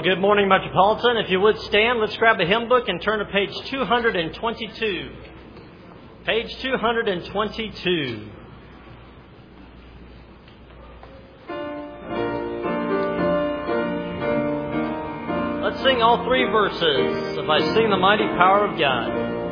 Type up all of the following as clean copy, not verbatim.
Good morning, Metropolitan. If you would stand, let's grab a hymn book and turn to page 222. Page 222. Let's sing all three verses of I Sing the Mighty Power of God.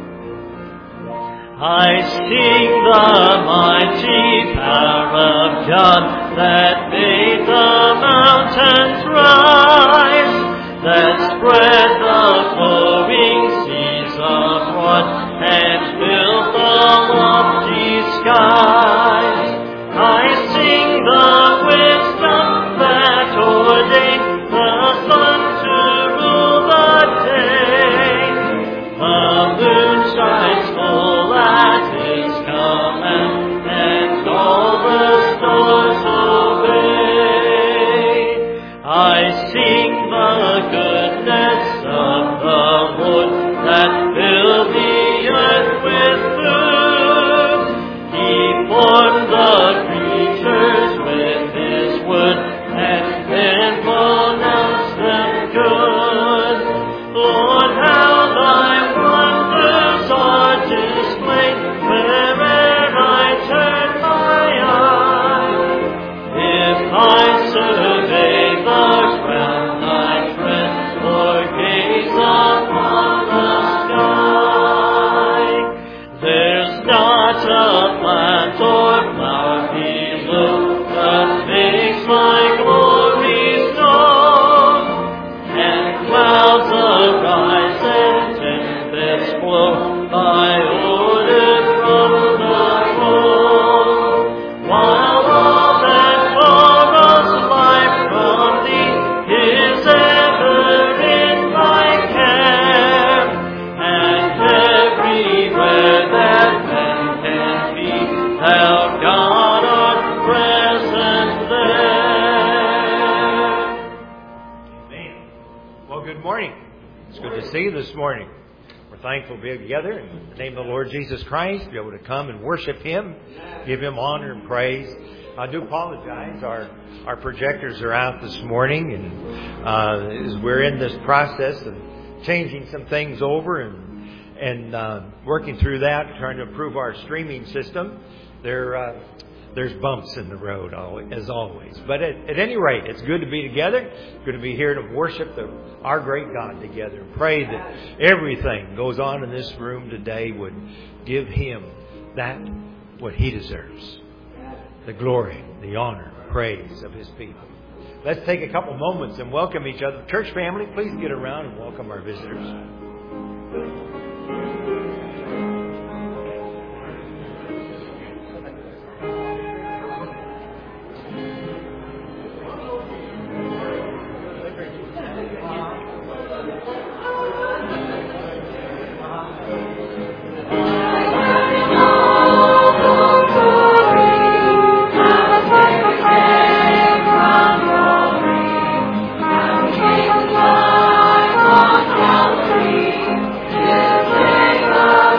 I sing the mighty power of God that made the mountains rise, that spread the flowing seas abroad and filled the lofty skies. I sing the wisdom that ordained the sun to rule the day. The moon shines full at His command, and all the stars obey. I sing the goodness of the Lord that filled the earth with food. He formed the creatures with His word, and then pronounced them good. Lord, how Thy wonders are displayed where'er I turn my eye. If I survey the ground I tread, or gaze upon the sky, there's not a plant or flower below that makes my glory known. And clouds arise and tempests blow by order from the throne, while all that borrows life from Thee is ever in Thy care. And everywhere that man can be, Thou God art present there. Amen. Well, good morning. It's good to see you this morning. We're thankful to be together in the name of the Lord Jesus Christ, be able to come and worship Him, give Him honor and praise. I do apologize. Our projectors are out this morning, and as we're in this process of changing some things over and working through that, trying to improve our streaming system, there's bumps in the road, as always. But at any rate, it's good to be together. Good to be here to worship our great God together. And pray that everything goes on in this room today would give Him what He deserves. The glory, the honor, praise of His people. Let's take a couple moments and welcome each other. Church family, please get around and welcome our visitors. Calvary, His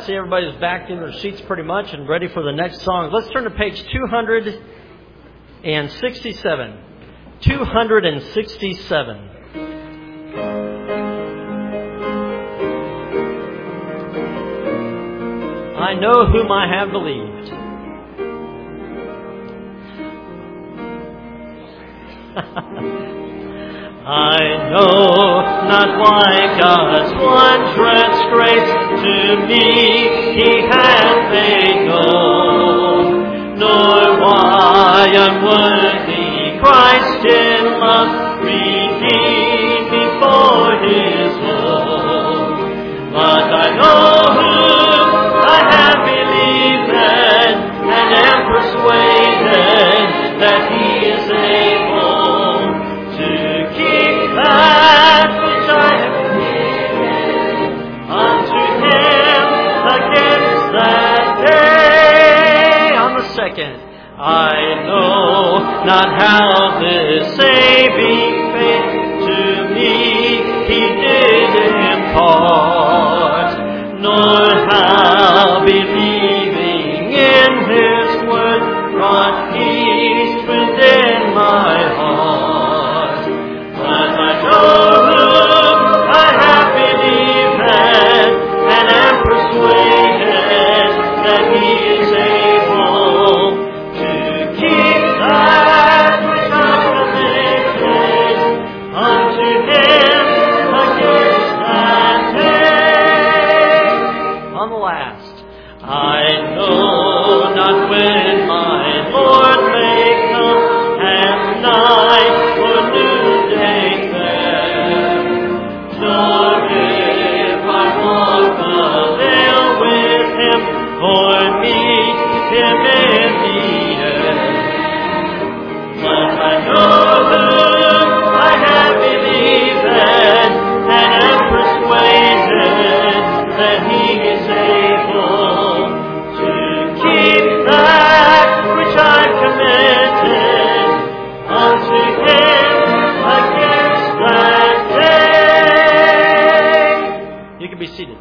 see everybody's back in their seats pretty much and ready for the next song. Let's turn to page 267. 267. I know whom I have believed. I know not why God's wondrous grace to me He hath made known, nor why unworthy Christ in love redeemed me for His own. But I know whom I have believed and am persuaded that He is able to keep that which I have given unto Him against that day. On the second, I know not how this saving faith to me He did impart, nor how believing in His word brought peace within my heart. But I know whom I have believed and am persuaded that He is able to keep that which I committed unto Him against that day. On the last, I know not when my Lord may come at night or noonday fair, nor if I walk the vale with Him or meet Him in the air. But I know whom I have believed and am persuaded that He is able to keep that which I committed unto Him against that day. You can be seated.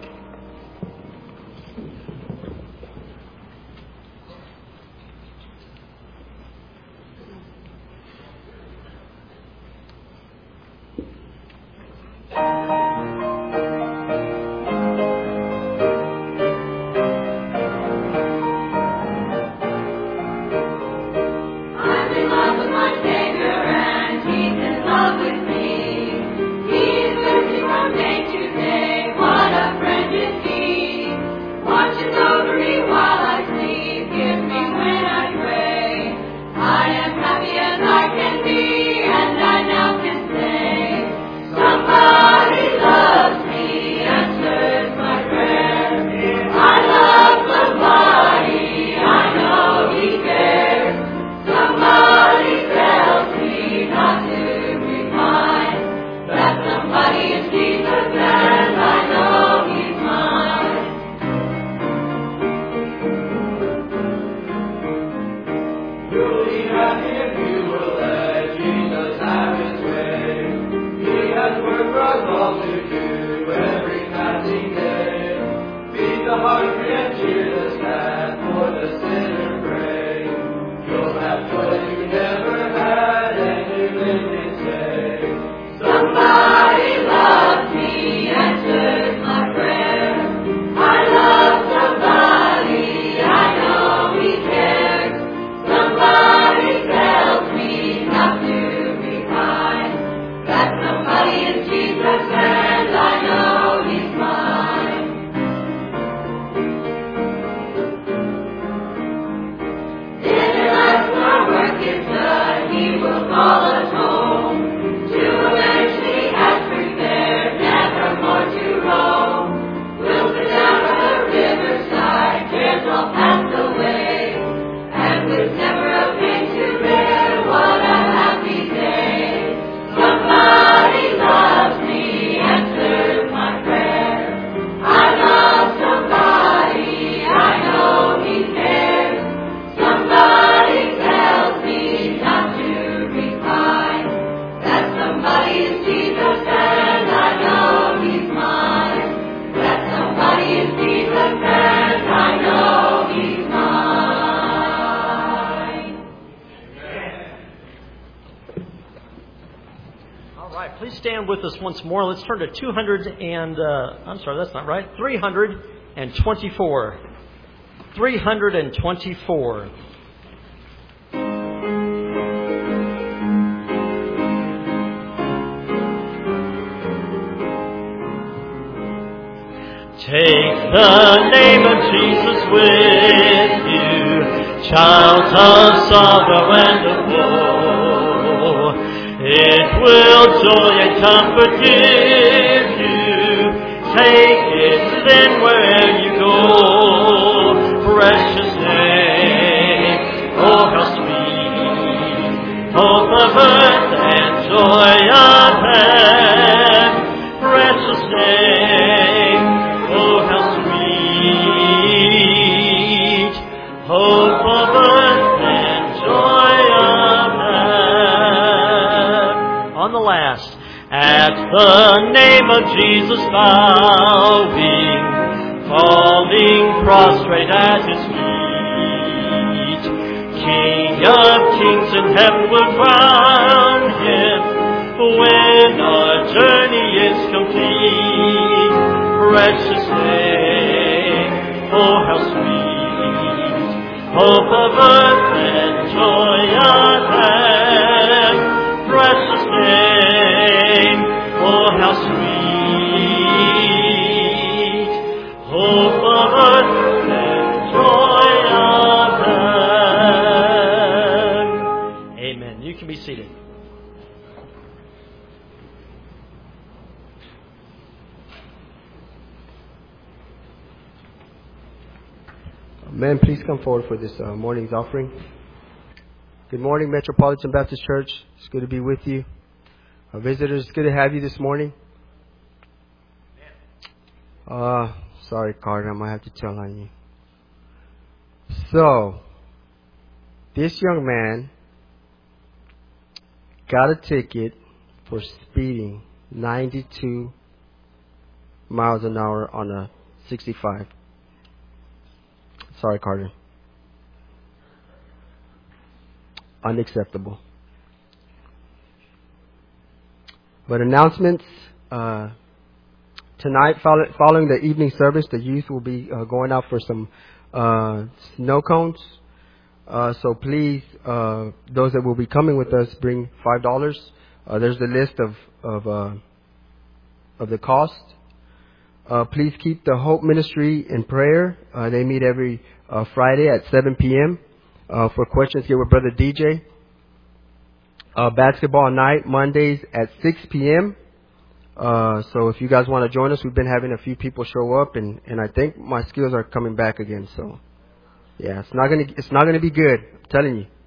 I'm in love with my Savior and He's in love with me. He's with me from day to day. What a friend is He. Watches over me while I sleep. Gives me when I pray. I am happy as I can be, and I now can say, somebody loves me, answers my prayer. I love somebody, I know He cares. Somebody tells me not to repine. That somebody is Jesus, and I know He's mine. You'll be happy if you will let Jesus have His way. He has work for us all to do every passing day. Feed the hungry and cheer the sad, for the sinner pray. You'll have joy you never had, and you live in say, Somebody loves me, answers my prayer. I love somebody, I know He cares. Somebody tells me not to repine. That somebody is Jesus, and I know He's mine. Then at last our work is done, He will call us home to a mansion He has prepared, never more to roam. We'll sit down by the riverside, cares all passed away, and with never a pain to bear. What a happy day! Somebody loves me, answers my prayer. I love somebody, I know He cares. Somebody tells me not to repine. That somebody is Jesus, and I know He's mine. That somebody is Jesus, right, please stand with us once more. Let's turn to 324. 324. Take the name of Jesus with you, child of sorrow and of woe. It will joy and comfort give you. Take it then where you go. Precious name, oh how sweet, hope of earth and joy of heaven. Precious name, oh how sweet, hope of earth and joy of heaven. On the last, at the name of Jesus bowing, falling prostrate at His feet, King of kings in heaven will crown Him when our journey is complete. Precious name, oh how sweet, hope of earth and joy of heaven. Precious name, oh how sweet, hope of earth and joy of heaven. Amen. You can be seated. Men, please come forward for this morning's offering. Good morning, Metropolitan Baptist Church. It's good to be with you. Our visitors, it's good to have you this morning. Sorry, Carter, I might have to tell on you. So, this young man got a ticket for speeding 92 miles an hour on a 65. Sorry, Carter. Unacceptable. But announcements. Tonight, following the evening service, the youth will be going out for some snow cones. So please, those that will be coming with us, bring $5. There's the list of the cost. Please keep the Hope Ministry in prayer. They meet every Friday at 7 p.m. For questions, get with Brother DJ. Basketball night, Mondays at 6 p.m. So if you guys want to join us, we've been having a few people show up, and I think my skills are coming back again. So, yeah, it's not gonna be good. I'm telling you.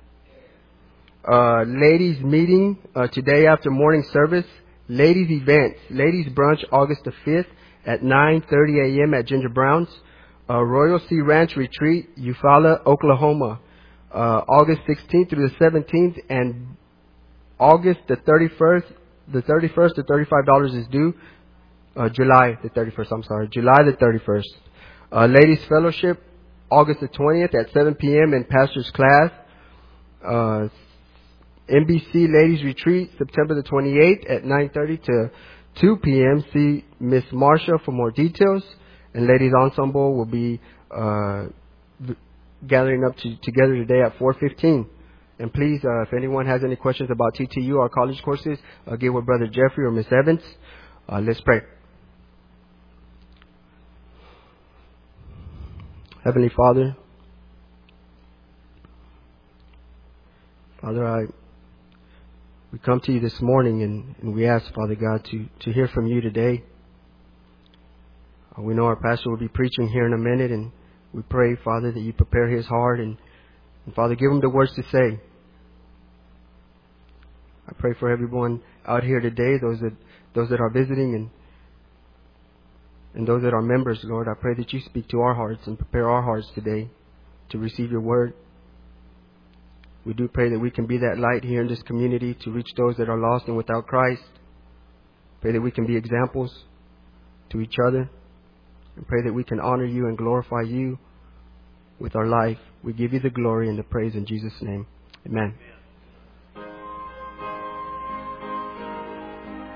Ladies meeting today after morning service. Ladies events, ladies brunch, August the 5th. At 9:30 a.m. at Ginger Brown's. Royal Sea Ranch Retreat, Eufaula, Oklahoma. August 16th through the 17th, and August the 31st. The 31st, the $35 is due. July the 31st. Ladies Fellowship, August the 20th at 7 p.m. in Pastor's Class. NBC Ladies Retreat, September the 28th at 9:30 to 2 p.m. See Miss Marsha for more details. And Ladies Ensemble will be gathering up together today at 4:15. And please, if anyone has any questions about TTU or college courses, get with Brother Jeffrey or Miss Evans. Let's pray. Heavenly Father, we come to you this morning and we ask, Father God, to hear from you today. We know our pastor will be preaching here in a minute, and we pray, Father, that you prepare his heart and Father, give him the words to say. I pray for everyone out here today, those that are visiting and those that are members, Lord. I pray that you speak to our hearts and prepare our hearts today to receive your word. We do pray that we can be that light here in this community to reach those that are lost and without Christ. Pray that we can be examples to each other. And pray that we can honor you and glorify you with our life. We give you the glory and the praise in Jesus' name. Amen.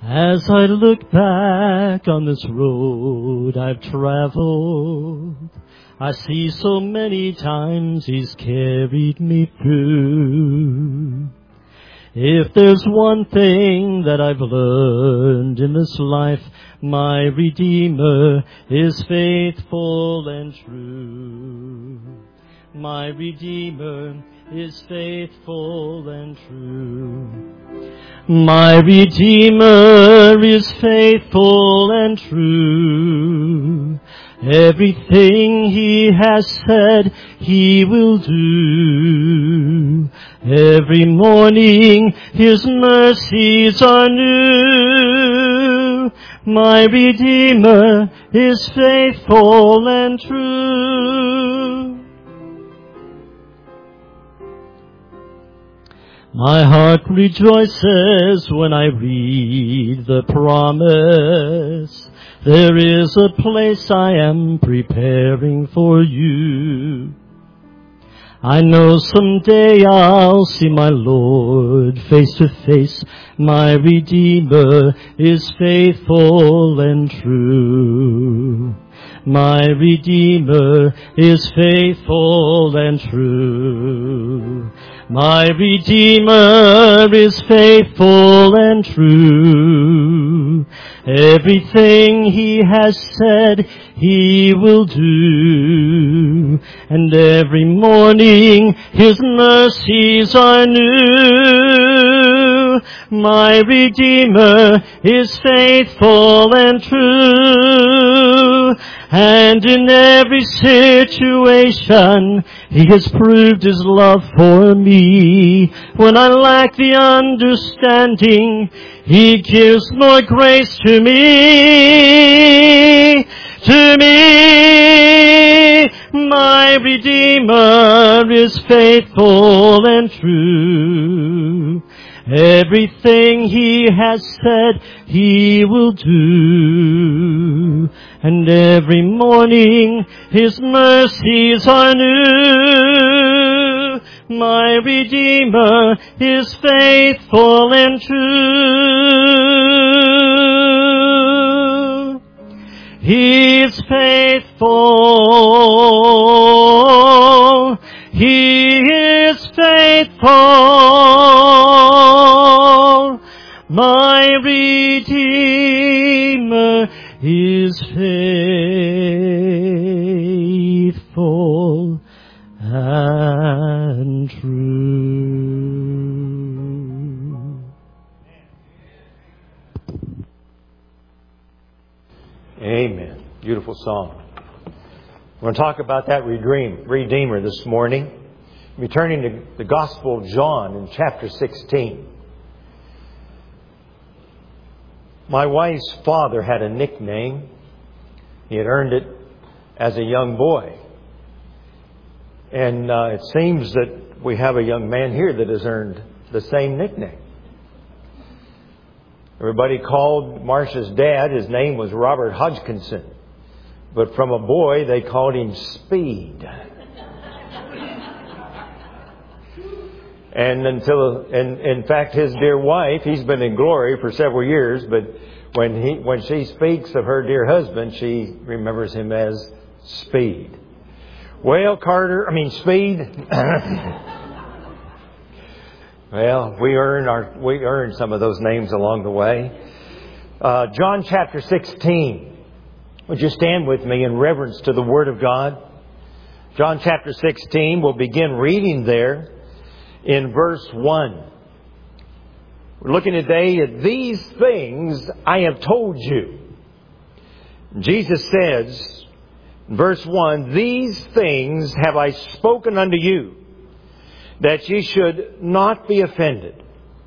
As I look back on this road I've traveled, I see so many times He's carried me through. If there's one thing that I've learned in this life, my Redeemer is faithful and true. My Redeemer is faithful and true. My Redeemer is faithful and true. Everything He has said He will do. Every morning His mercies are new. My Redeemer is faithful and true. My heart rejoices when I read the promise. There is a place I am preparing for you. I know someday I'll see my Lord face to face. My Redeemer is faithful and true. My Redeemer is faithful and true. My Redeemer is faithful and true. Everything He has said He will do. And every morning His mercies are new. My Redeemer is faithful and true. And in every situation He has proved His love for me. When I lack the understanding, He gives more grace to me. To me, my Redeemer is faithful and true. Everything He has said He will do. And every morning His mercies are new. My Redeemer is faithful and true. He is faithful. He is faithful. My Redeemer is faithful and true. Amen. Beautiful song. We're going to talk about that Redeemer this morning. We're turning to the Gospel of John in chapter 16. My wife's father had a nickname. He had earned it as a young boy. And it seems that we have a young man here that has earned the same nickname. Everybody called Marcia's dad, his name was Robert Hodgkinson. But from a boy, they called him Speed. And in fact, his dear wife, he's been in glory for several years, but when she speaks of her dear husband, she remembers him as Speed. Well, Speed. Well, we earned some of those names along the way. John chapter 16. Would you stand with me in reverence to the Word of God? John chapter 16, we'll begin reading there in verse 1. We're looking today at these things I have told you. Jesus says, in verse 1, these things have I spoken unto you, that ye should not be offended.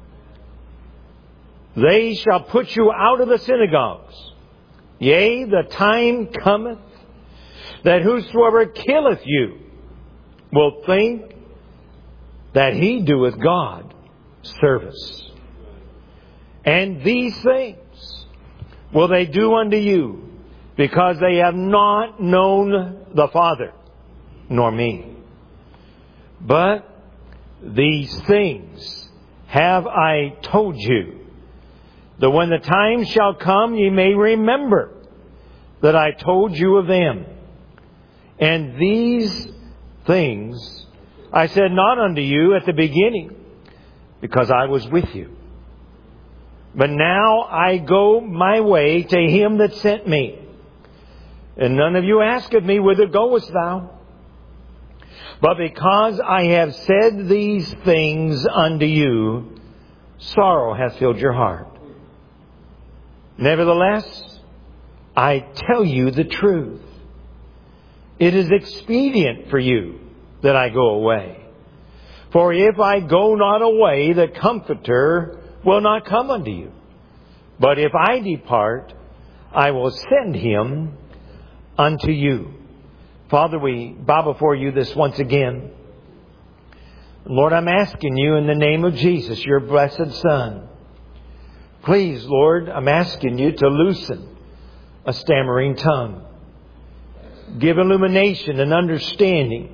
They shall put you out of the synagogues. Yea, the time cometh that whosoever killeth you will think that he doeth God service. And these things will they do unto you, because they have not known the Father, nor me. But these things have I told you, that when the time shall come, ye may remember that I told you of them. And these things I said not unto you at the beginning, because I was with you. But now I go my way to him that sent me. And none of you asketh me, whither goest thou? But because I have said these things unto you, sorrow hath filled your heart. Nevertheless, I tell you the truth. It is expedient for you that I go away. For if I go not away, the Comforter will not come unto you. But if I depart, I will send him unto you. Father, we bow before you this once again. Lord, I'm asking you in the name of Jesus, your blessed Son. Please, Lord, I'm asking you to loosen a stammering tongue. Give illumination and understanding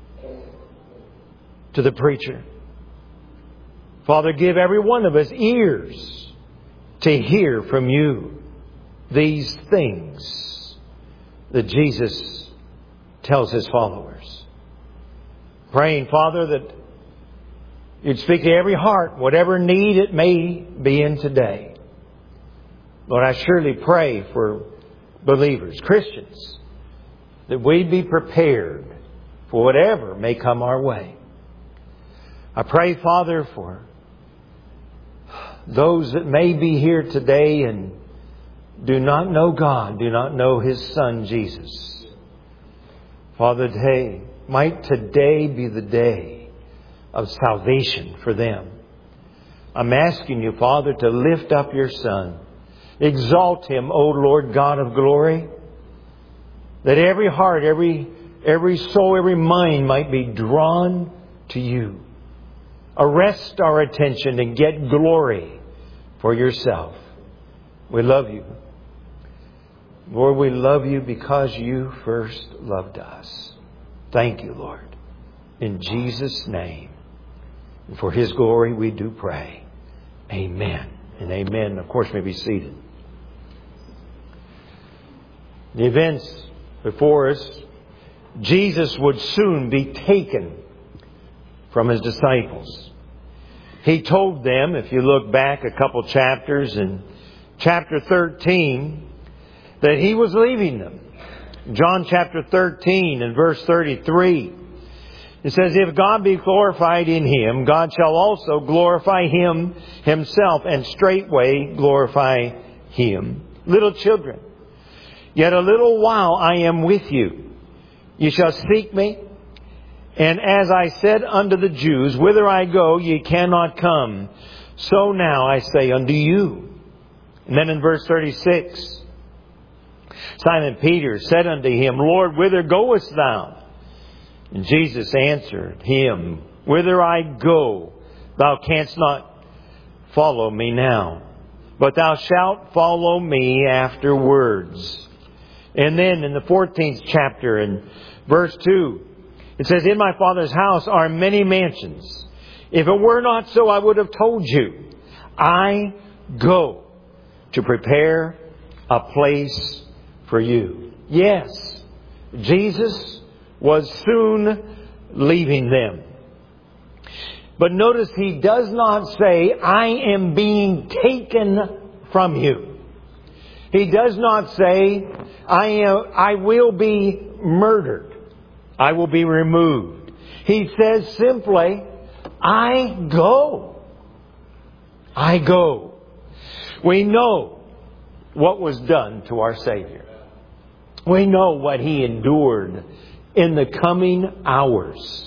to the preacher. Father, give every one of us ears to hear from you these things that Jesus tells his followers. Praying, Father, that you'd speak to every heart, whatever need it may be in today. Lord, I surely pray for believers, Christians, that we'd be prepared for whatever may come our way. I pray, Father, for those that may be here today and do not know God, do not know His Son, Jesus. Father, might today be the day of salvation for them. I'm asking you, Father, to lift up your Son. Exalt Him, O Lord God of glory, that every heart, every soul, every mind might be drawn to you. Arrest our attention and get glory for yourself. We love you. Lord, we love you because you first loved us. Thank you, Lord. In Jesus' name. And for His glory we do pray. Amen and amen. Of course, may be seated. The events before us, Jesus would soon be taken from His disciples. He told them, if you look back a couple chapters in chapter 13, that He was leaving them. John chapter 13 and verse 33. It says, if God be glorified in Him, God shall also glorify Him Himself, and straightway glorify Him. Little children, yet a little while I am with you. You shall seek me. And as I said unto the Jews, whither I go, ye cannot come. So now I say unto you. And then in verse 36, Simon Peter said unto Him, Lord, whither goest thou? And Jesus answered him, whither I go, thou canst not follow me now, but thou shalt follow me afterwards. And then in the 14th chapter, in verse 2, it says, in my Father's house are many mansions. If it were not so, I would have told you. I go to prepare a place for you. Yes, Jesus was soon leaving them. But notice He does not say, I am being taken from you. He does not say, I will be murdered. I will be removed. He says simply, I go. I go. We know what was done to our Savior. We know what He endured in the coming hours.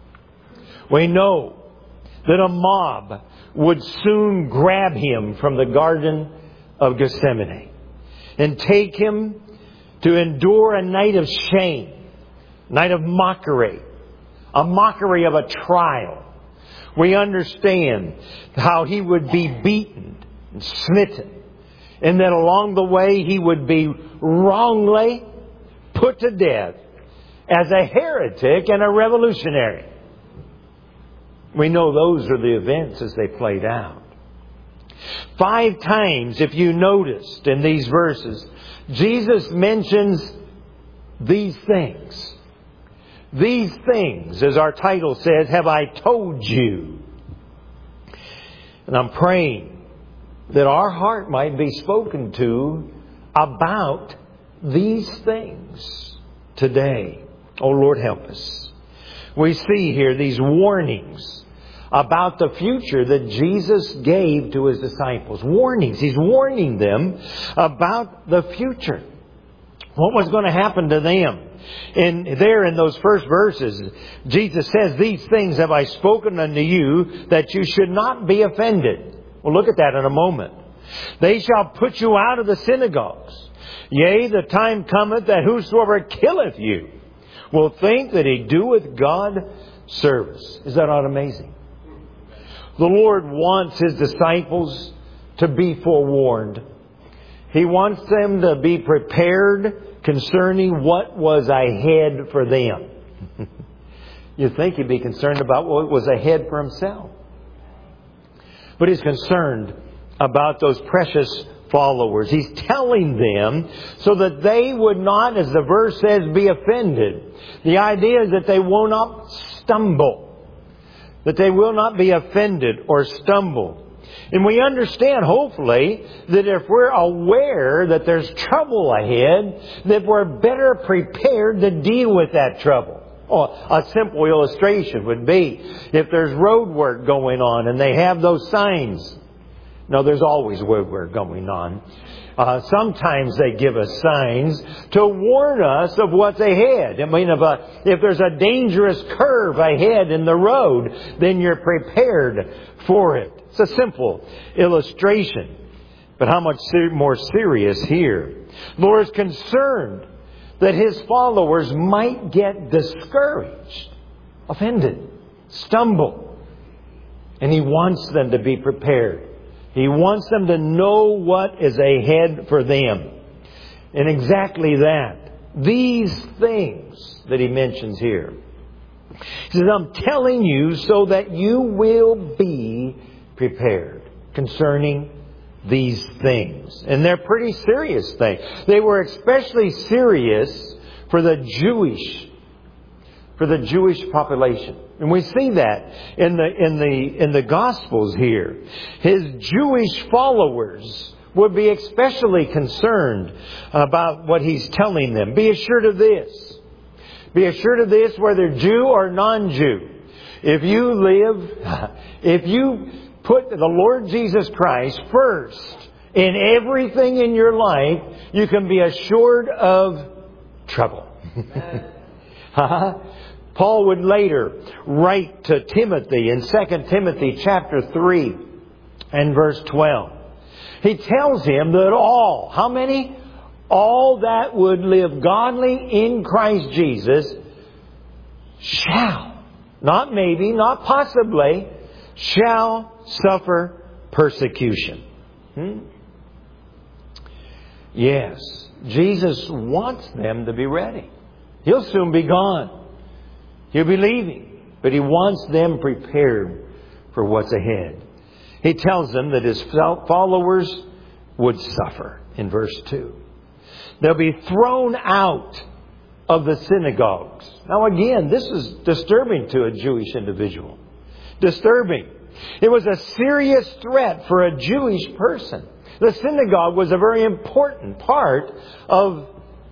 We know that a mob would soon grab Him from the Garden of Gethsemane and take Him to endure a night of shame, night of mockery, a mockery of a trial. We understand how He would be beaten and smitten, and that along the way He would be wrongly put to death as a heretic and a revolutionary. We know those are the events as they played out. 5 times, if you noticed in these verses, Jesus mentions these things. These things, as our title says, have I told you. And I'm praying that our heart might be spoken to about these things today. Oh, Lord, help us. We see here these warnings about the future that Jesus gave to His disciples. Warnings. He's warning them about the future. What was going to happen to them? And there in those first verses, Jesus says, these things have I spoken unto you, that you should not be offended. We'll look at that in a moment. They shall put you out of the synagogues. Yea, the time cometh that whosoever killeth you will think that he doeth God service. Is that not amazing? The Lord wants His disciples to be forewarned. He wants them to be prepared concerning what was ahead for them. You'd think He'd be concerned about what was ahead for Himself. But He's concerned about those precious followers. He's telling them so that they would not, as the verse says, be offended. The idea is that they will not stumble. That they will not be offended or stumble. And we understand, hopefully, that if we're aware that there's trouble ahead, that we're better prepared to deal with that trouble. Oh, a simple illustration would be if there's road work going on and they have those signs. No, there's always road work going on. Sometimes they give us signs to warn us of what's ahead. I mean, if there's a dangerous curve ahead in the road, then you're prepared for it. It's a simple illustration. But how much more serious here? The Lord is concerned that His followers might get discouraged, offended, stumble. And He wants them to be prepared. He wants them to know what is ahead for them. And exactly that. These things that He mentions here. He says, I'm telling you so that you will be prepared concerning these things. And they're pretty serious things. They were especially serious for the Jewish population. And we see that in the Gospels here. His Jewish followers would be especially concerned about what He's telling them. Be assured of this. Be assured of this, whether Jew or non-Jew. If you put the Lord Jesus Christ first in everything in your life, you can be assured of trouble. Paul would later write to Timothy in 2 Timothy chapter 3 and verse 12. He tells him that all, how many? All that would live godly in Christ Jesus shall, not maybe, not possibly, shall suffer persecution. Yes, Jesus wants them to be ready. He'll soon be gone. He'll be leaving. But He wants them prepared for what's ahead. He tells them that His followers would suffer in verse 2. They'll be thrown out of the synagogues. Now again, this is disturbing to a Jewish individual. Disturbing. It was a serious threat for a Jewish person. The synagogue was a very important part of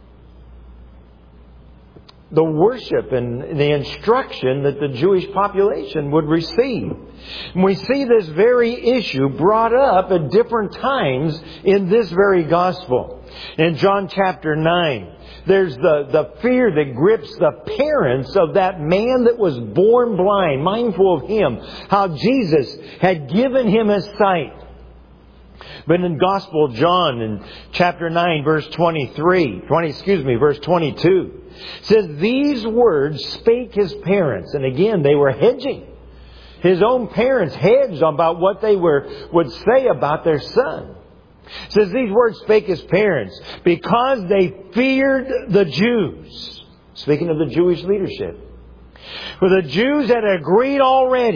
the worship and the instruction that the Jewish population would receive. And we see this very issue brought up at different times in this very gospel. In John chapter 9, there's the fear that grips the parents of that man that was born blind, mindful of him, how Jesus had given him his sight. But in Gospel of John, in chapter 9, verse 22, it says, these words spake his parents. And again, they were hedging. His own parents hedged about what they would say about their son. It says, these words spake his parents because they feared the Jews. Speaking of the Jewish leadership. For the Jews had agreed already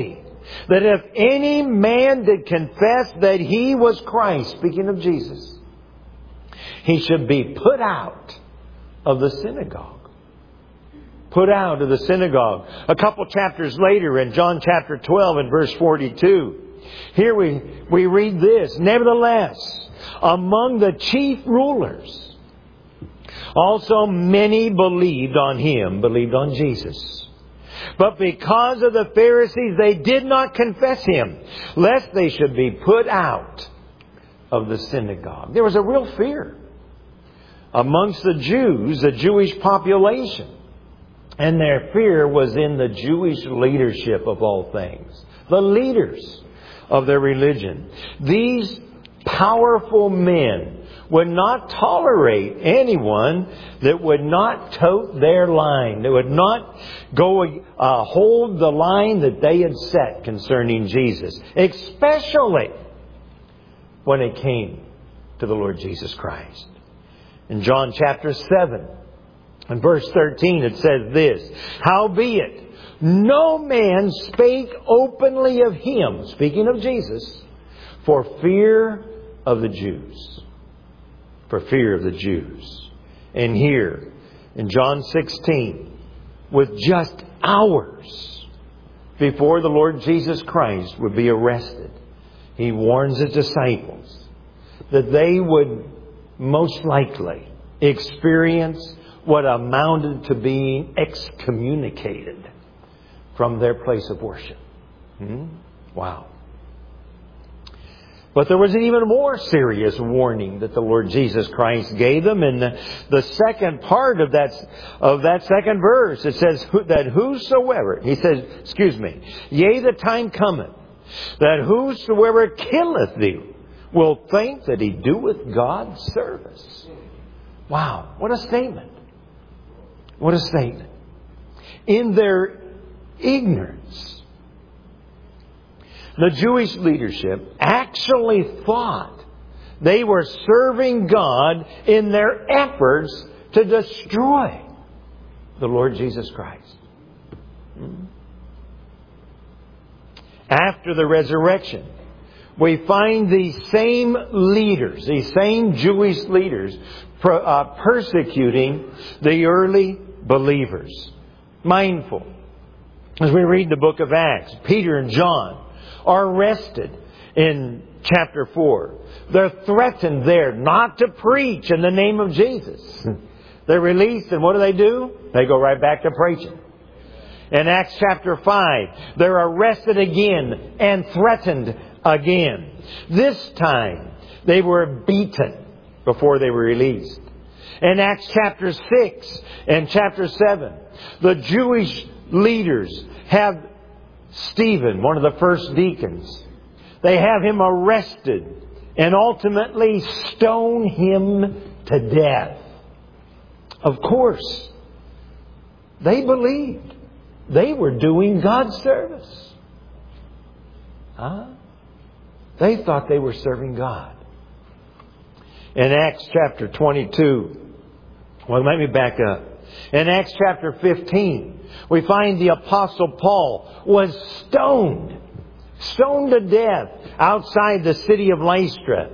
that if any man did confess that He was Christ, speaking of Jesus, he should be put out of the synagogue. Put out of the synagogue. A couple chapters later in John chapter 12 and verse 42, here we read this. Nevertheless, among the chief rulers, also many believed on Him, believed on Jesus. But because of the Pharisees, they did not confess Him, lest they should be put out of the synagogue. There was a real fear amongst the Jews, the Jewish population. And their fear was in the Jewish leadership of all things. The leaders of their religion. These powerful men would not tolerate anyone that would not tote their line. That would not go hold the line that they had set concerning Jesus. Especially when it came to the Lord Jesus Christ. In John chapter 7 and verse 13 it says this. Howbeit, no man spake openly of Him, speaking of Jesus, for fear of the Jews. For fear of the Jews. And here, in John 16, with just hours before the Lord Jesus Christ would be arrested, He warns His disciples that they would most likely experience what amounted to being excommunicated from their place of worship. Wow. But there was an even more serious warning that the Lord Jesus Christ gave them. In the second part of that second verse, it says that whosoever, He says, yea, the time cometh, that whosoever killeth thee will think that he doeth God's service. Wow, what a statement. What a statement. In their ignorance, the Jewish leadership actually thought they were serving God in their efforts to destroy the Lord Jesus Christ. After the resurrection, we find these same leaders, these same Jewish leaders, persecuting the early believers. Mindful. As we read the book of Acts, Peter and John are arrested in chapter 4. They're threatened there not to preach in the name of Jesus. They're released, and what do? They go right back to preaching. In Acts chapter 5, they're arrested again and threatened again. This time, they were beaten before they were released. In Acts chapter 6 and chapter 7, the Jewish leaders have Stephen, one of the first deacons. They have him arrested and ultimately stone him to death. Of course, they believed they were doing God's service. They thought they were serving God. In Acts chapter 22, let me back up. In Acts chapter 15, we find the Apostle Paul was stoned to death outside the city of Lystra,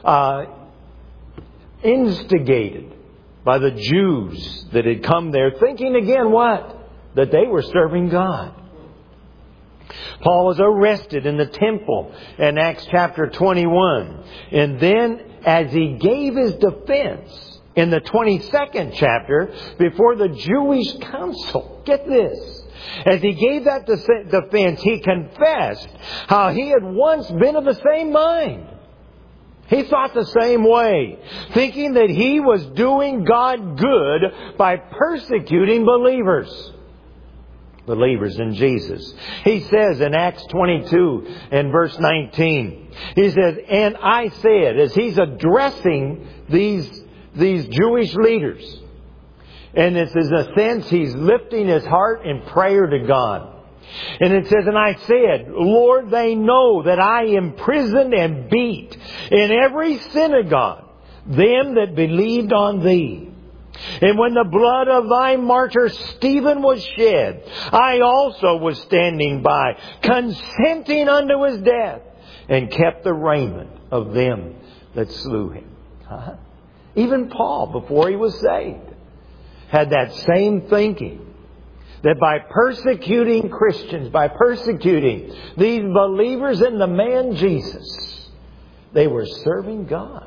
instigated by the Jews that had come there, thinking again what? That they were serving God. Paul was arrested in the temple in Acts chapter 21. And then as he gave his defense in the 22nd chapter before the Jewish council, get this, as he gave that defense, he confessed how he had once been of the same mind. He thought the same way, thinking that he was doing God good by persecuting believers in Jesus. He says in Acts 22 and verse 19, he says, and I said, as he's addressing these Jewish leaders, and it's in a sense he's lifting his heart in prayer to God. And it says, and I said, Lord, they know that I imprisoned and beat in every synagogue them that believed on Thee. And when the blood of thy martyr Stephen was shed, I also was standing by, consenting unto his death, and kept the raiment of them that slew him. Huh? Even Paul, before he was saved, had that same thinking. That by persecuting Christians, by persecuting these believers in the man Jesus, they were serving God.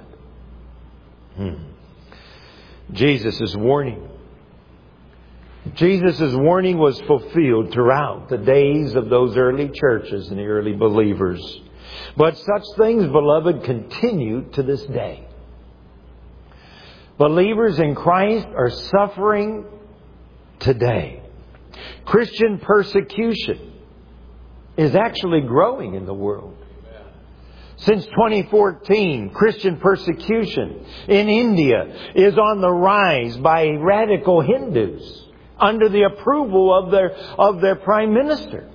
Jesus' warning. Jesus' warning was fulfilled throughout the days of those early churches and the early believers. But such things, beloved, continue to this day. Believers in Christ are suffering today. Christian persecution is actually growing in the world. Since 2014, Christian persecution in India is on the rise by radical Hindus under the approval of their Prime Minister.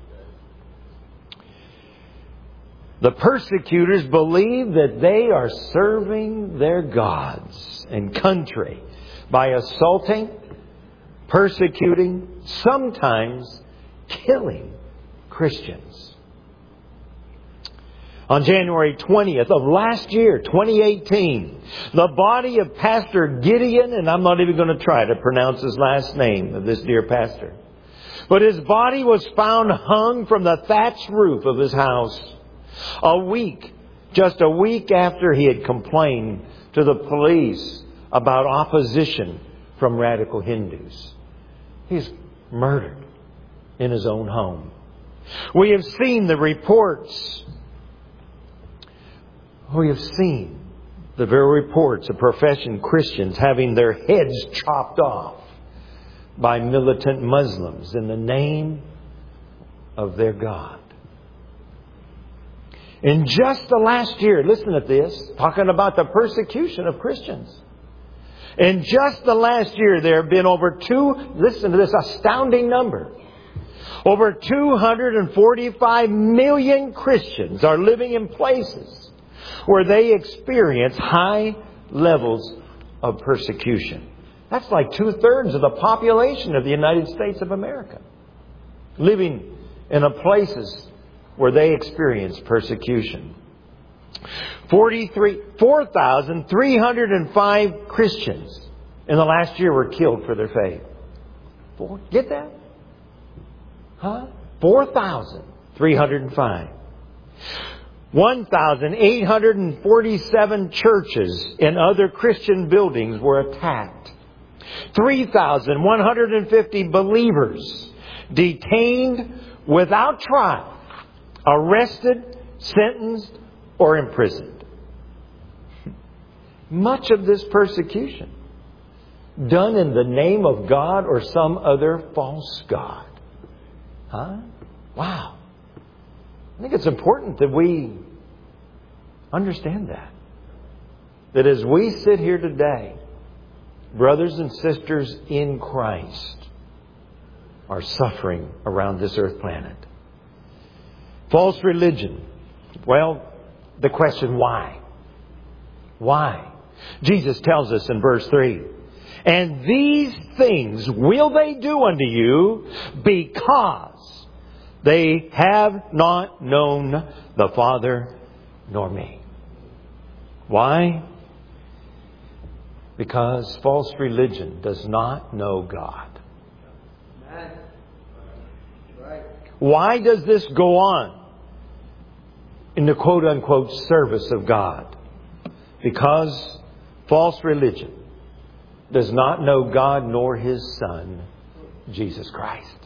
The persecutors believe that they are serving their gods and country by assaulting, persecuting, sometimes killing Christians. On January 20th of last year, 2018, the body of Pastor Gideon, and I'm not even going to try to pronounce his last name of this dear pastor, but his body was found hung from the thatched roof of his house just a week after he had complained to the police about opposition from radical Hindus. He's murdered in his own home. We have seen the reports. We have seen the very reports of professing Christians having their heads chopped off by militant Muslims in the name of their God. In just the last year, listen to this, talking about the persecution of Christians. In just the last year, there have been listen to this astounding number. Over 245 million Christians are living in places where they experience high levels of persecution. That's like 2/3 of the population of the United States of America living in places where they experience persecution. 4,305 Christians in the last year were killed for their faith. Get that? Huh? 4,305. 1,847 churches and other Christian buildings were attacked. 3,150 believers detained without trial, arrested, sentenced, or imprisoned. Much of this persecution done in the name of God or some other false god. Huh? Wow. I think it's important that we understand that. That as we sit here today, brothers and sisters in Christ are suffering around this earth planet. False religion. Well, the question, why? Why? Jesus tells us in verse 3, and these things will they do unto you because they have not known the Father nor me. Why? Because false religion does not know God. Why does this go on in the quote-unquote service of God? Because false religion does not know God nor His Son, Jesus Christ.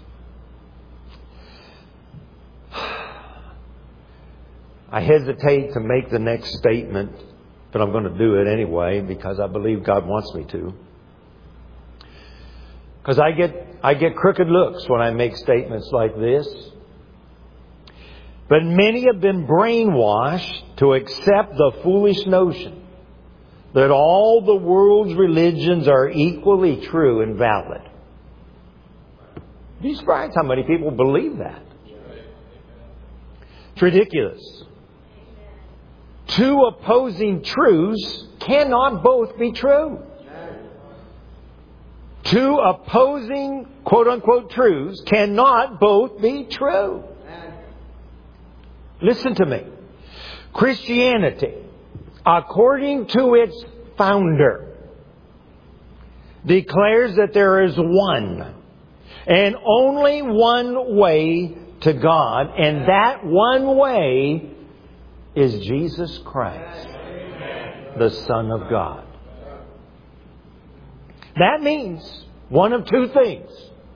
I hesitate to make the next statement, but I'm going to do it anyway because I believe God wants me to. Because I get crooked looks when I make statements like this. But many have been brainwashed to accept the foolish notion that all the world's religions are equally true and valid. Be surprised how many people believe that. It's ridiculous. Two opposing truths cannot both be true. Two opposing, quote-unquote, truths cannot both be true. Listen to me. Christianity, according to its founder, declares that there is one and only one way to God, and that one way is Jesus Christ, the Son of God. That means one of two things.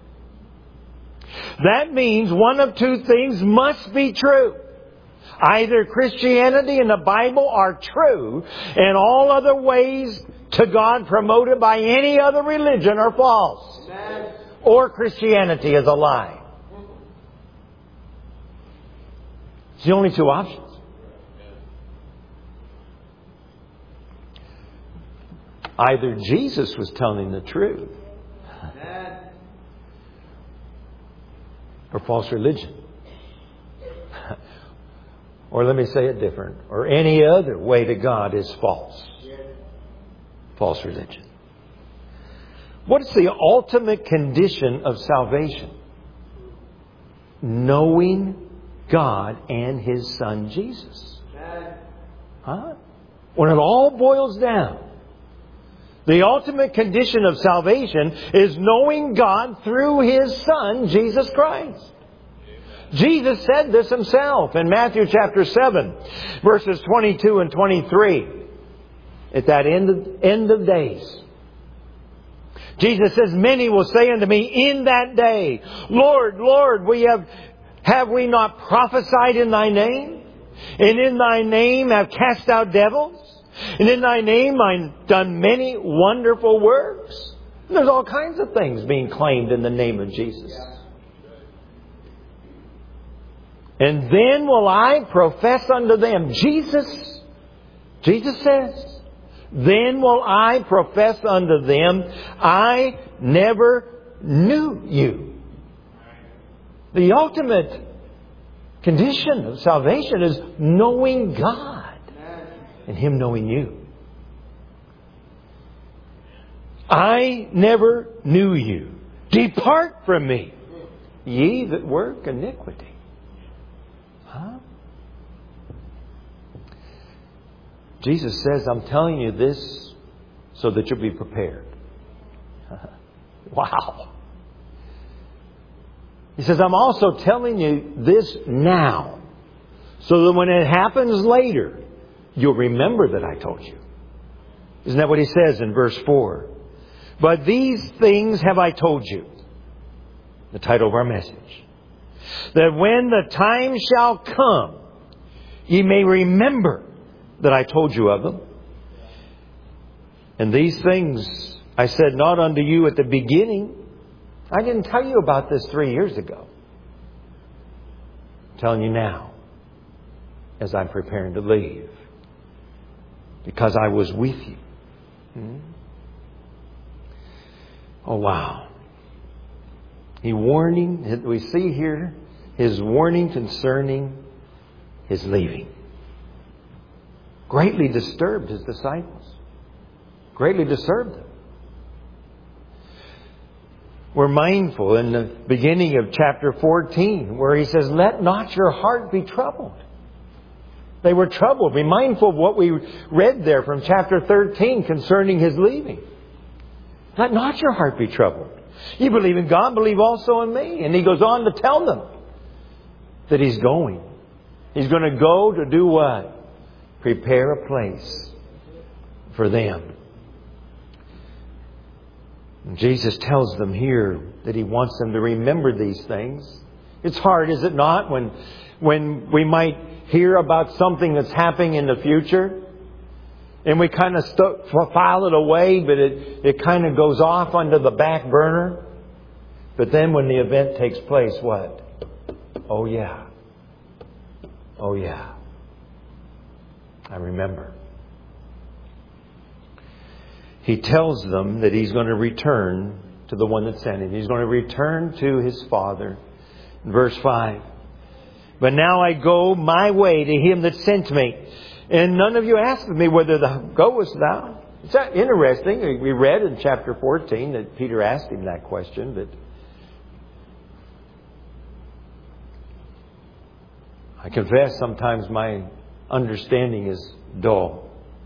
That means one of two things must be true. Either Christianity and the Bible are true, and all other ways to God promoted by any other religion are false. Or Christianity is a lie. It's the only two options. Either Jesus was telling the truth, or false religion. Or let me say it different. Or any other way to God is false. False religion. What is the ultimate condition of salvation? Knowing God and His Son Jesus. When it all boils down, the ultimate condition of salvation is knowing God through His Son, Jesus Christ. Jesus said this Himself in Matthew chapter 7, verses 22 and 23. At that end of days. Jesus says, many will say unto me in that day, Lord, Lord, have we not prophesied in Thy name? And in Thy name have cast out devils? And in Thy name I've done many wonderful works? And there's all kinds of things being claimed in the name of Jesus. And then will I profess unto them, Jesus says, then will I profess unto them, I never knew you. The ultimate condition of salvation is knowing God and Him knowing you. I never knew you. Depart from me, ye that work iniquity. Jesus says, I'm telling you this so that you'll be prepared. Wow. He says, I'm also telling you this now so that when it happens later, you'll remember that I told you. Isn't that what He says in verse 4? But these things have I told you. The title of our message. That when the time shall come, ye may remember that I told you of them. And these things I said not unto you at the beginning. I didn't tell you about this 3 years ago. I'm telling you now, as I'm preparing to leave. Because I was with you. Oh, wow. We see here His warning concerning His leaving. Greatly disturbed His disciples. Greatly disturbed them. We're mindful in the beginning of chapter 14 where He says, let not your heart be troubled. They were troubled. Be mindful of what we read there from chapter 13 concerning His leaving. Let not your heart be troubled. You believe in God, believe also in me. And He goes on to tell them that He's going. He's going to go to do what? Prepare a place for them. And Jesus tells them here that He wants them to remember these things. It's hard, is it not, when we might hear about something that's happening in the future and we kind of file it away, but it kind of goes off onto the back burner. But then when the event takes place, what? Oh yeah. Oh yeah. I remember. He tells them that He's going to return to the one that sent Him. He's going to return to His Father. Verse 5. But now I go my way to Him that sent me. And none of you asked me, whither thou goest thou? It's interesting. We read in chapter 14 that Peter asked him that question, but I confess sometimes my understanding is dull.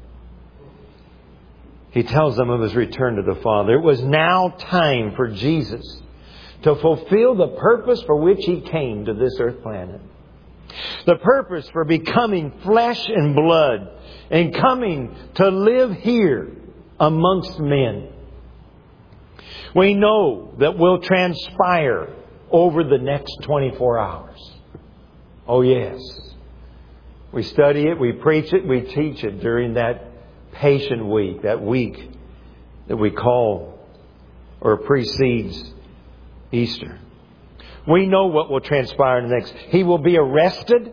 He tells them of His return to the Father. It was now time for Jesus to fulfill the purpose for which He came to this earth planet. The purpose for becoming flesh and blood and coming to live here amongst men. We know that will transpire over the next 24 hours. Oh yes. We study it, we preach it, we teach it during that Passion Week, that week that we call or precedes Easter. We know what will transpire next. He will be arrested.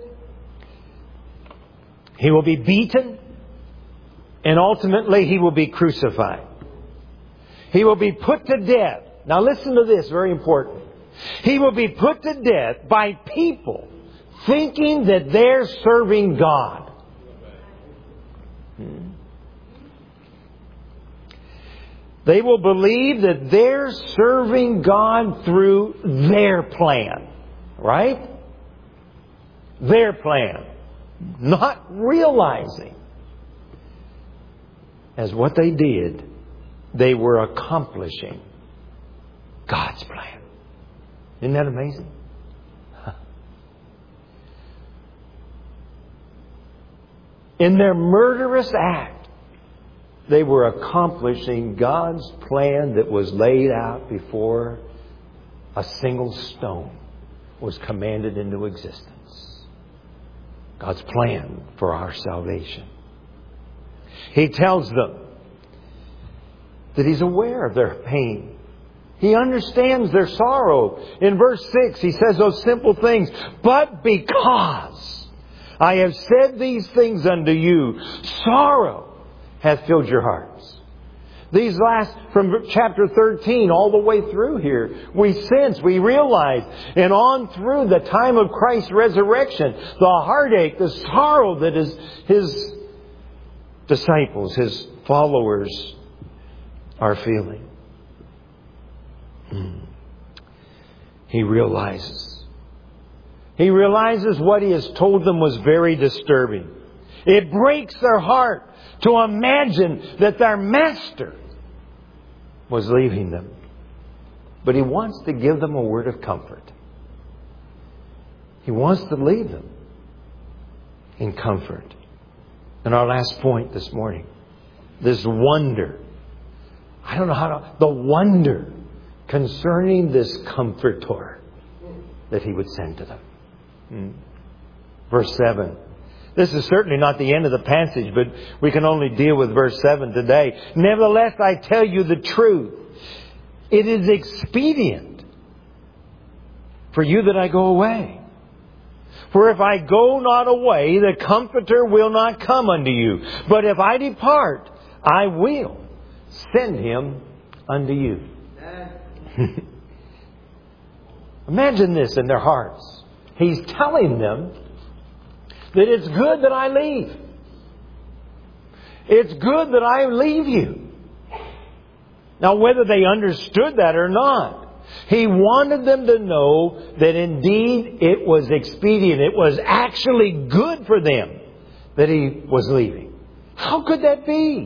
He will be beaten. And ultimately He will be crucified. He will be put to death. Now listen to this, very important. He will be put to death by people thinking that they're serving God. They will believe that they're serving God through their plan. Right? Their plan. Not realizing as what they did, they were accomplishing God's plan. Isn't that amazing? In their murderous act, they were accomplishing God's plan that was laid out before a single stone was commanded into existence. God's plan for our salvation. He tells them that He's aware of their pain. He understands their sorrow. In verse 6, He says those simple things. But because I have said these things unto you, sorrow hath filled your hearts. These last, from chapter 13 all the way through here, we realize, and on through the time of Christ's resurrection, the heartache, the sorrow that His disciples, His followers are feeling. He realizes what He has told them was very disturbing. It breaks their heart to imagine that their Master was leaving them. But He wants to give them a word of comfort. He wants to leave them in comfort. And our last point this morning, this wonder. I don't know the wonder concerning this Comforter that He would send to them. Verse 7. This is certainly not the end of the passage, but we can only deal with verse 7 today. Nevertheless, I tell you the truth. It is expedient for you that I go away. For if I go not away, the Comforter will not come unto you. But if I depart, I will send Him unto you. Imagine this in their hearts. He's telling them that it's good that I leave. It's good that I leave you. Now, whether they understood that or not, He wanted them to know that indeed it was expedient. It was actually good for them that He was leaving. How could that be?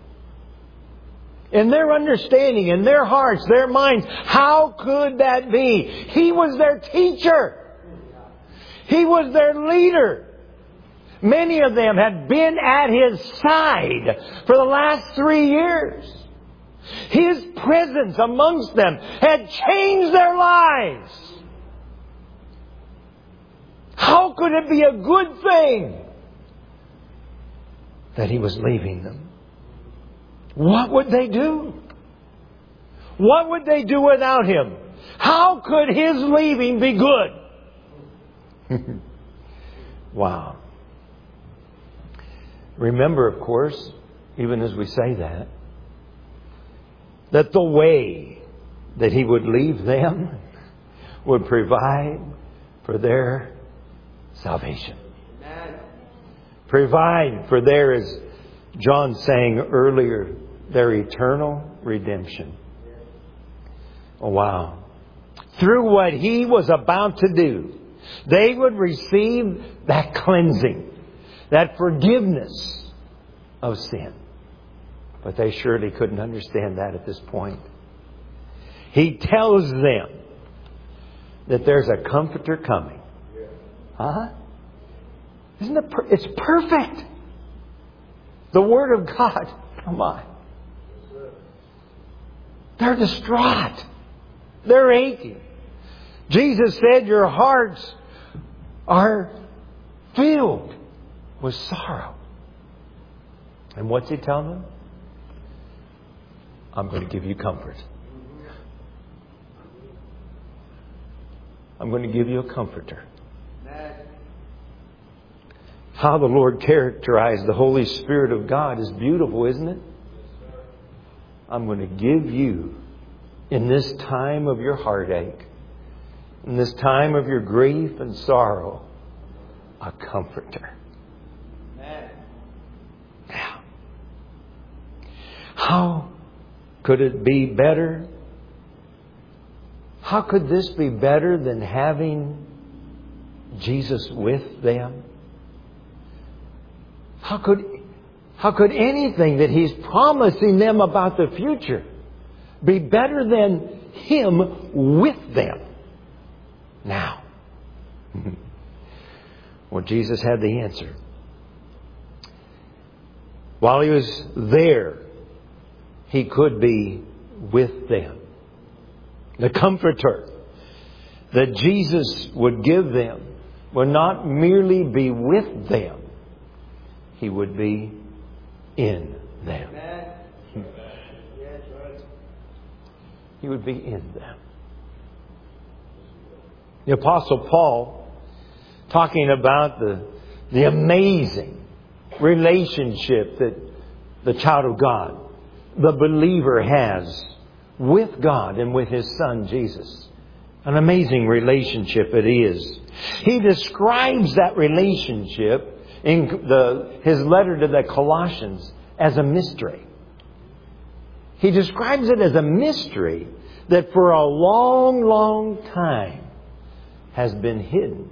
In their understanding, in their hearts, their minds, how could that be? He was their teacher. He was their leader. Many of them had been at His side for the last 3 years. His presence amongst them had changed their lives. How could it be a good thing that He was leaving them? What would they do? What would they do without Him? How could His leaving be good? Wow. Remember, of course, even as we say that the way that He would leave them would provide for their salvation. Provide for their, as John sang earlier their eternal redemption. Oh, wow. Through what He was about to do, they would receive that cleansing, that forgiveness of sin. But they surely couldn't understand that at this point. He tells them that there's a Comforter coming. Huh? Isn't it? It's perfect. The Word of God. Come on. They're distraught. They're aching. Jesus said, your hearts are filled with sorrow. And what's He telling them? I'm going to give you comfort. I'm going to give you a comforter. How the Lord characterized the Holy Spirit of God is beautiful, isn't it? I'm going to give you, in this time of your heartache, in this time of your grief and sorrow, a comforter. Now, how could it be better? How could this be better than having Jesus with them? How could anything that He's promising them about the future be better than Him with them now? Well, Jesus had the answer. While He was there, He could be with them. The Comforter that Jesus would give them would not merely be with them, He would be in them. He would be in them. The Apostle Paul, talking about the amazing relationship that the child of God, the believer, has with God and with His Son Jesus. An amazing relationship it is. He describes that relationship in his letter to the Colossians as a mystery. He describes it as a mystery that for a long, long time has been hidden.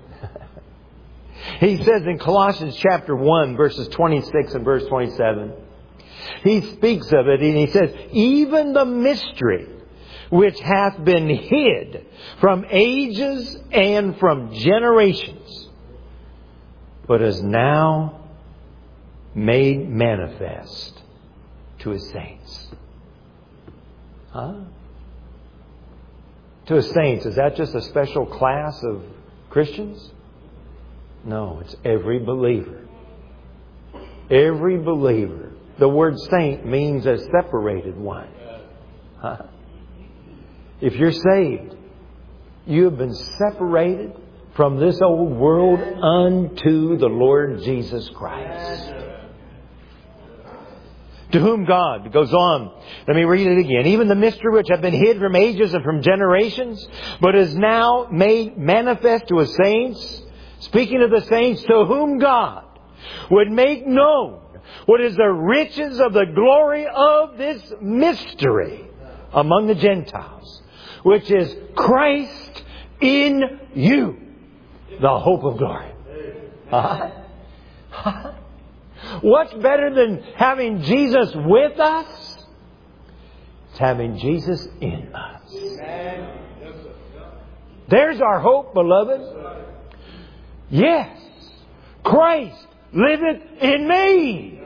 He says in Colossians chapter 1, verses 26 and verse 27, he speaks of it and he says, even the mystery which hath been hid from ages and from generations, but is now made manifest to His saints. Huh? To His saints. Is that just a special class of Christians? No, it's every believer. Every believer. The word saint means a separated one. Huh? If you're saved, you have been separated from this old world unto the Lord Jesus Christ. To whom God, it goes on, let me read it again. Even the mystery which have been hid from ages and from generations, but is now made manifest to His saints. Speaking of the saints, to whom God would make known what is the riches of the glory of this mystery among the Gentiles, which is Christ in you, the hope of glory. What's better than having Jesus with us? It's having Jesus in us. There's our hope, beloved. Yes, Christ liveth in me.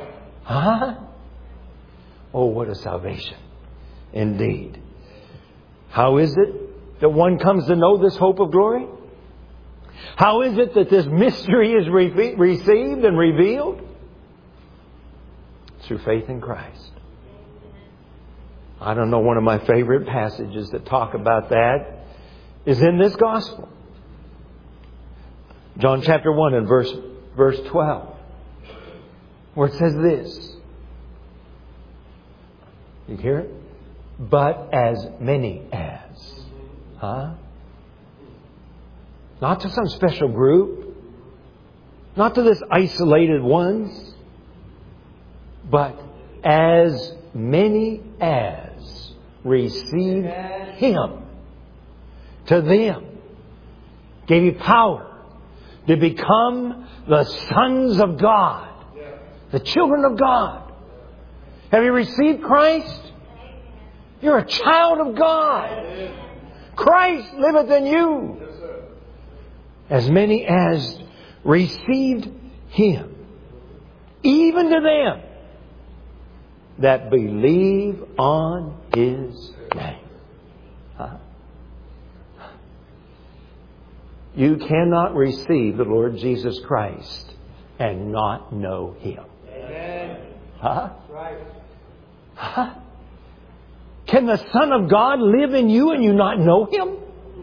Oh, what a salvation indeed. How is it that one comes to know this hope of glory? How is it that this mystery is received and revealed? Through faith in Christ. I don't know, one of my favorite passages that talk about that is in this gospel. John chapter 1 and verse 12. Where it says this. You hear it? But as many as. Not to some special group. Not to this isolated ones. But As many as received Him, to them gave He power to become the sons of God, the children of God. Have you received Christ? You're a child of God. Christ liveth in you. As many as received Him, even to them that believe on His name. You cannot receive the Lord Jesus Christ and not know Him. Amen. Right. Can the Son of God live in you and you not know Him?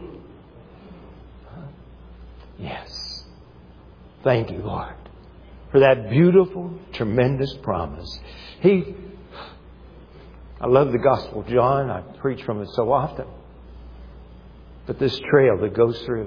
Yes. Thank you, Lord, for that beautiful, tremendous promise. I love the Gospel of John. I preach from it so often. But this trail that goes through,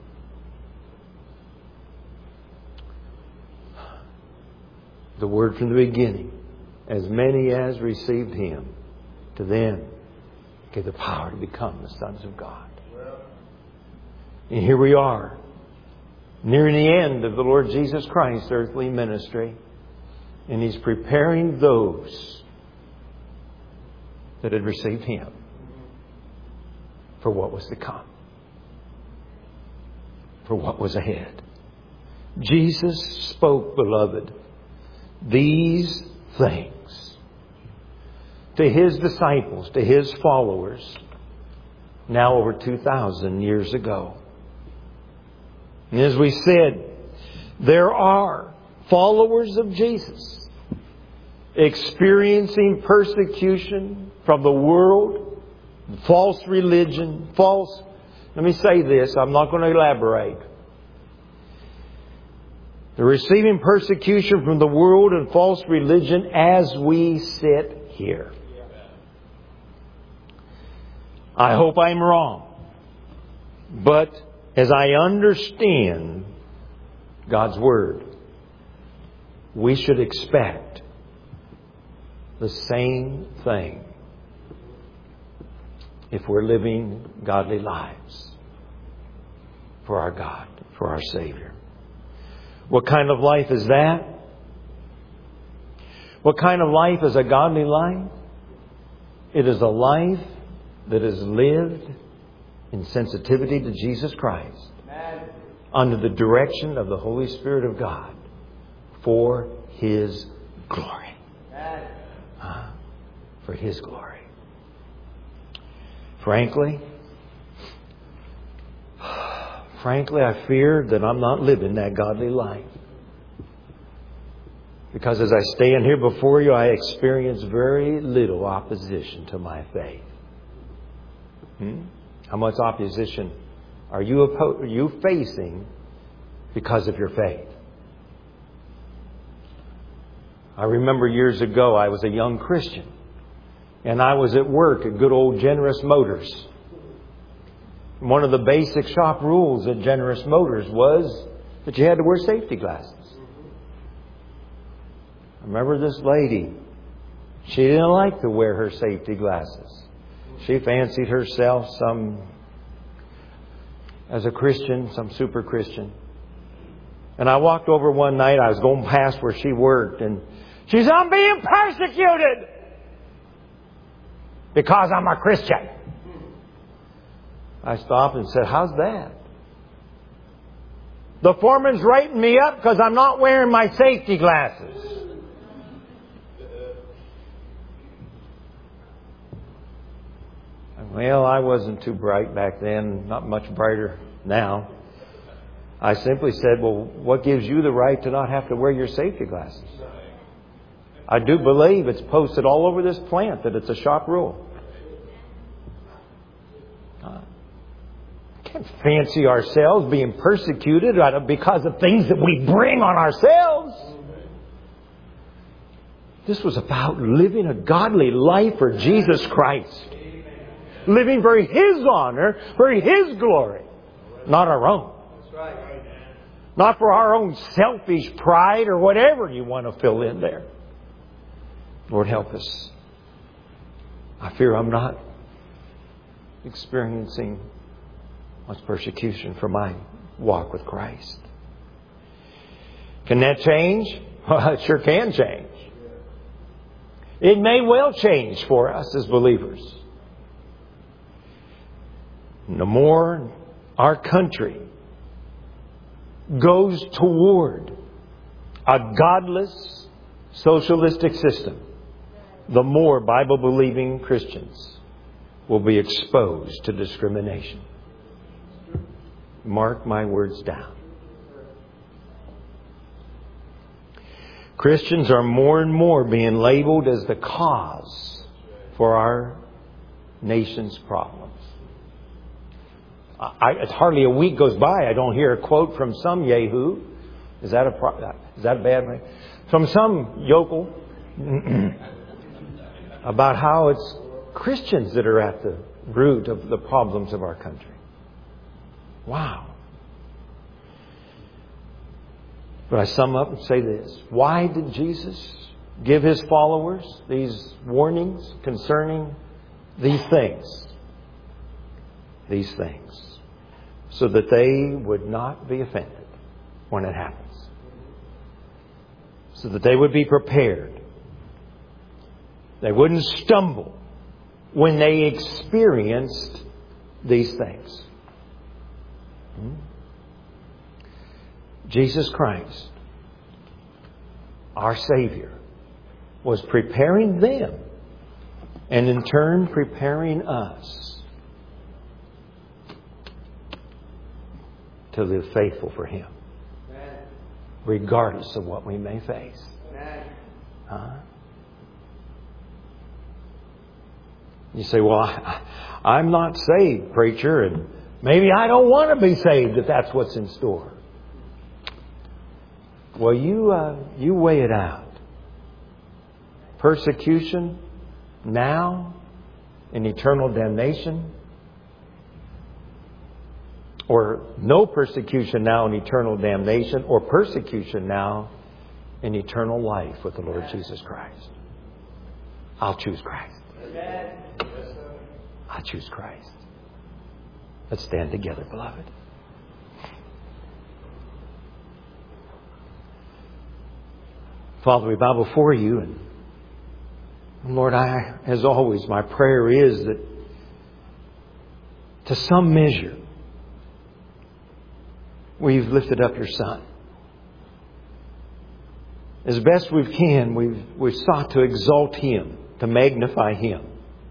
the word from the beginning. As many as received Him, to them gave the power to become the sons of God. And here we are, nearing the end of the Lord Jesus Christ's earthly ministry. And He's preparing those that had received Him for what was to come, for what was ahead. Jesus spoke, beloved, these things to His disciples, to His followers, now over 2,000 years ago. And as we said, there are followers of Jesus experiencing persecution from the world, false religion, let me say this, I'm not going to elaborate. They're receiving persecution from the world and false religion as we sit here. I hope I'm wrong. But as I understand God's Word, we should expect the same thing if we're living godly lives for our God, for our Savior. What kind of life is that? What kind of life is a godly life? It is a life that is lived in sensitivity to Jesus Christ, under the direction of the Holy Spirit of God, for His glory. For His glory. Frankly, I fear that I'm not living that godly life. Because as I stand here before you, I experience very little opposition to my faith. How much opposition are you facing because of your faith? I remember years ago, I was a young Christian. And I was at work at good old Generous Motors. One of the basic shop rules at Generous Motors was that you had to wear safety glasses. I remember this lady. She didn't like to wear her safety glasses. She fancied herself as a Christian, some super Christian. And I walked over one night. I was going past where she worked. And she said, "I'm being persecuted because I'm a Christian." I stopped and said, "How's that?" "The foreman's writing me up because I'm not wearing my safety glasses." Well, I wasn't too bright back then, not much brighter now. I simply said, "Well, what gives you the right to not have to wear your safety glasses?" I do believe it's posted all over this plant that it's a shop rule. Can't fancy ourselves being persecuted because of things that we bring on ourselves. This was about living a godly life for Jesus Christ. Living for His honor, for His glory, not our own. Not for our own selfish pride or whatever you want to fill in there. Lord, help us. I fear I'm not experiencing much persecution for my walk with Christ. Can that change? Well, it sure can change. It may well change for us as believers. The more our country goes toward a godless, socialistic system, the more Bible-believing Christians will be exposed to discrimination. Mark my words down. Christians are more and more being labeled as the cause for our nation's problems. It's hardly a week goes by I don't hear a quote from some yahoo. Is that a bad way? From some yokel about how it's Christians that are at the root of the problems of our country. Wow. But I sum up and say this. Why did Jesus give His followers these warnings concerning these things? These things. So that they would not be offended when it happens. So that they would be prepared. They wouldn't stumble when they experienced these things. Jesus Christ, our Savior, was preparing them and in turn preparing us to live faithful for Him, regardless of what we may face. You say, well, I'm not saved, preacher, and maybe I don't want to be saved if that's what's in store. Well, you weigh it out. Persecution now and eternal damnation, or no persecution now and eternal damnation, or persecution now and eternal life with the Lord Jesus Christ. I'll choose Christ. I'll choose Christ. Let's stand together, beloved. Father, we bow before You, and Lord, as always, my prayer is that to some measure we've lifted up Your Son. As best we can, we've sought to exalt Him, to magnify Him.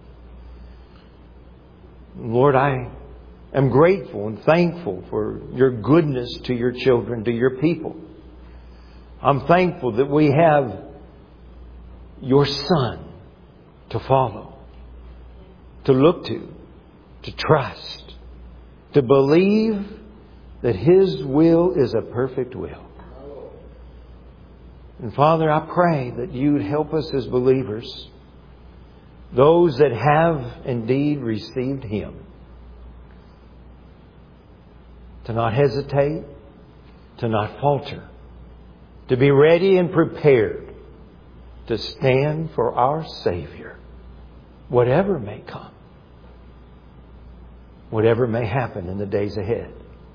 Lord, I am grateful and thankful for Your goodness to Your children, to Your people. I'm thankful that we have Your Son to follow, to look to trust, to believe that His will is a perfect will. And Father, I pray that You'd help us as believers, those that have indeed received Him, to not hesitate, to not falter, to be ready and prepared to stand for our Savior, whatever may come, whatever may happen in the days ahead.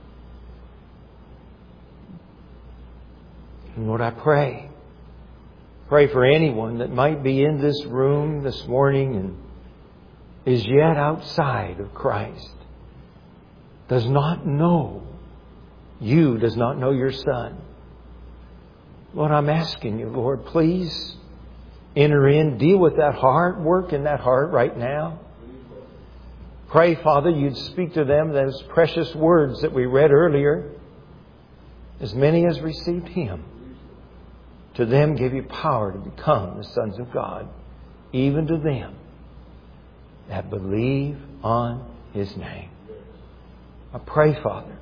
And Lord, I pray for anyone that might be in this room this morning and is yet outside of Christ, does not know You, does not know Your Son. Lord, I'm asking You, Lord, please enter in, deal with that heart, work in that heart right now. Pray, Father, You'd speak to them those precious words that we read earlier. As many as received Him, to them give You power to become the sons of God, even to them that believe on His name. I pray, Father,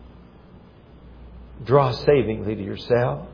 draw savingly to Yourself.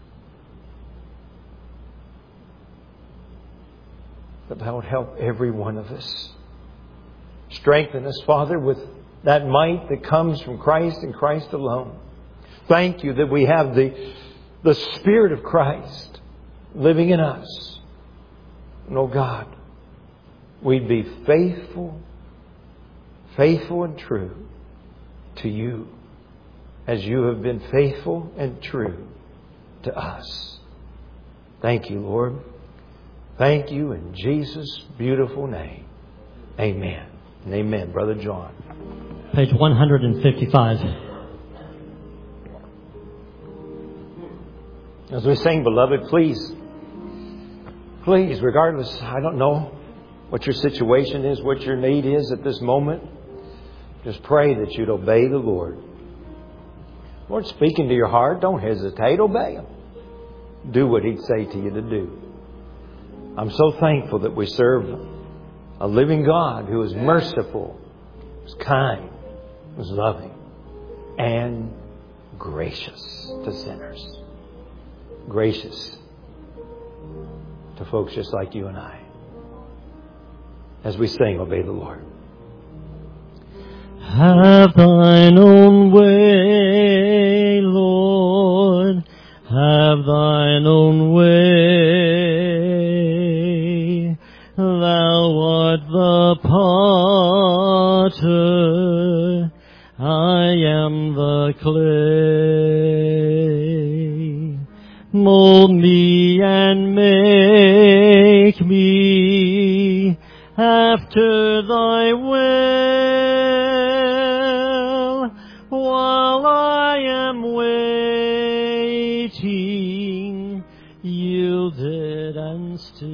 That Thou would help every one of us. Strengthen us, Father, with that might that comes from Christ and Christ alone. Thank You that we have the Spirit of Christ living in us. And oh God, we'd be faithful and true to You as You have been faithful and true to us. Thank You, Lord. Thank You in Jesus' beautiful name. Amen. And amen. Brother John. Page 155. As we sing, beloved, please, regardless, I don't know what your situation is, what your need is at this moment, just pray that you'd obey the Lord. Lord, speaking to your heart, don't hesitate, obey Him. Do what He'd say to you to do. I'm so thankful that we serve a living God who is merciful, who's kind, who's loving, and gracious to sinners. Gracious to folks just like you and I. As we sing, obey the Lord. Have Thine own way, Lord. Have Thine own way. Thou art the potter, I am the clay. Mold me and make me after Thy will, while I am waiting, yielded and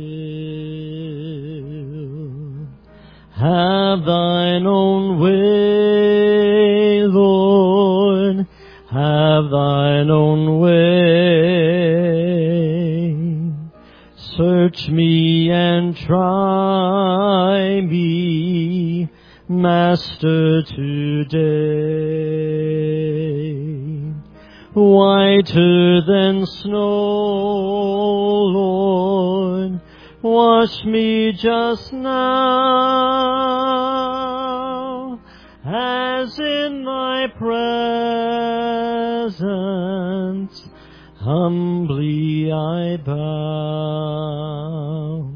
still. Have Thine own way, Lord, have Thine own way. Search me and try me, Master, today. Whiter than snow, Lord, wash me just now, as in Thy presence humbly I bow.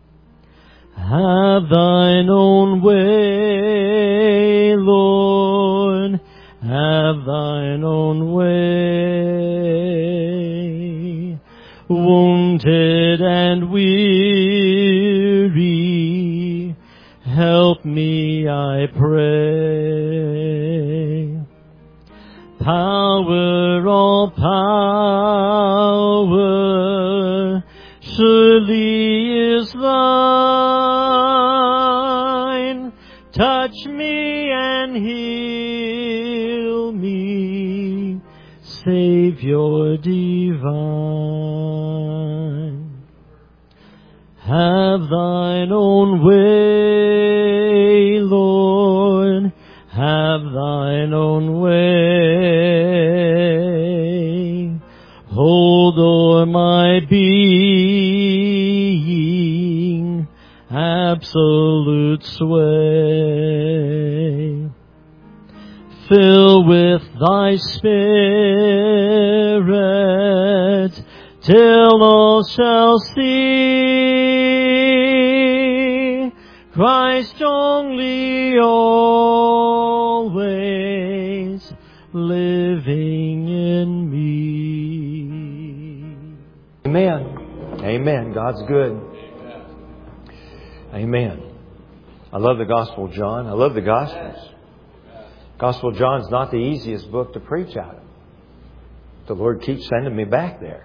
Have Thine own way, Lord, have Thine own way. Wounded and weary, help me, I pray. Power, all power, surely is Thine. Touch me and heal me, Savior divine. Have Thine own way, Lord, have Thine own way. Hold o'er my being absolute sway. Fill with Thy Spirit till all shall see Christ only always living in me. Amen. Amen. God's good. Amen. I love the Gospel of John. I love the Gospels. Gospel of John's not the easiest book to preach out of. The Lord keeps sending me back there.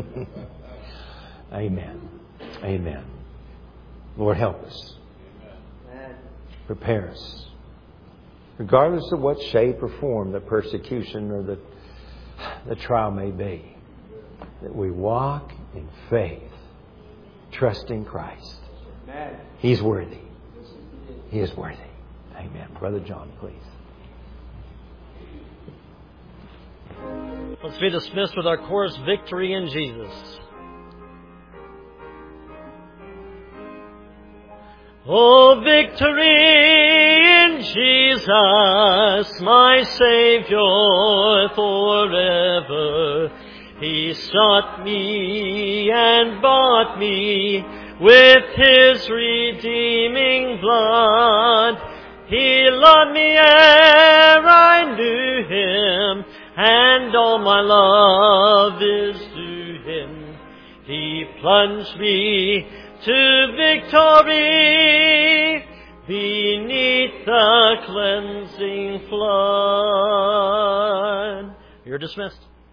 Amen. Amen. Lord, help us. Prepare us. Regardless of what shape or form the persecution or the trial may be, that we walk in faith, trusting Christ. He's worthy. He is worthy. Amen. Brother John, please. Let's be dismissed with our chorus, Victory in Jesus. Oh, victory in Jesus, my Savior forever. He sought me and bought me with His redeeming blood. He loved me ere I knew Him, and all my love is to Him. He plunged me to victory beneath the cleansing flood. You're dismissed.